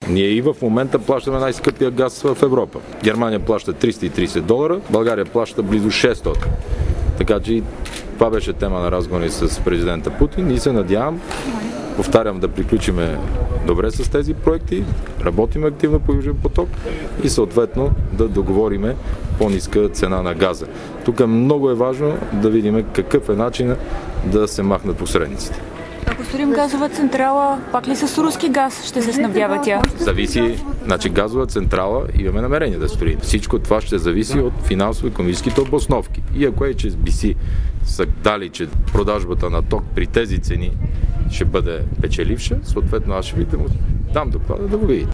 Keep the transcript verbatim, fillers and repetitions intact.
Ние и в момента плащаме най-скъпия газ в Европа. Германия плаща триста и трийсет долара, България плаща близо шестстотин. Така че това беше тема на разговори с президента Путин и се надявам, повтарям, да приключиме добре с тези проекти, работим активно по Южен поток и съответно да договориме по-ниска цена на газа. Тук много е важно да видим какъв е начин да се махнат посредниците. Ако строим газова централа, пак ли с руски газ ще се снабдява тя? Зависи, значи газова централа имаме намерение да строим. Всичко това ще зависи от финансово-икономическите обосновки. И ако е, че би си са дали, че продажбата на ток при тези цени ще бъде печеливша, съответно аз ще ви дам доклада да го видите.